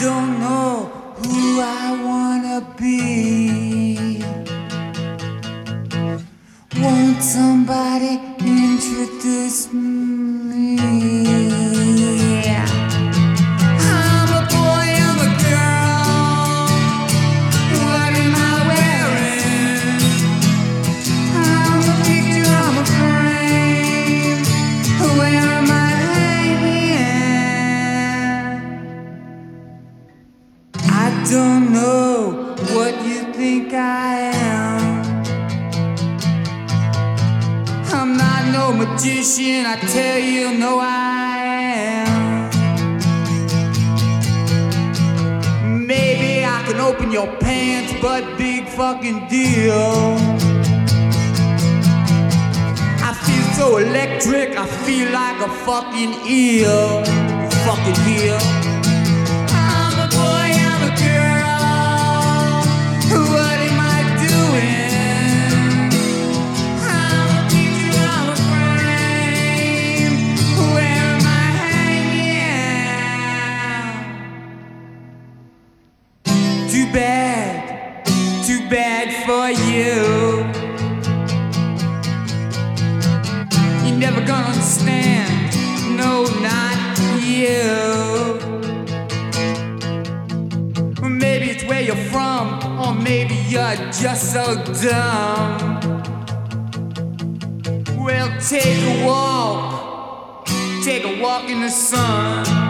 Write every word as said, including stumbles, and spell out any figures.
don't know who I wanna be. Won't somebody introduce me? I'm a boy, I'm a girl. What am I wearing? I'm a picture, I'm a frame. Where am I hanging? I don't know what you think I am. I'm not no magician, I tell you, no I am. Maybe I can open your pants, but big fucking deal. I feel so electric, I feel like a fucking eel. Fucking eel. I'm a boy, I'm a girl. What am I doing? Too bad, too bad for you. You're never gonna understand, no, not you. Maybe it's where you're from, or maybe you're just so dumb. Well, take a walk, take a walk in the sun.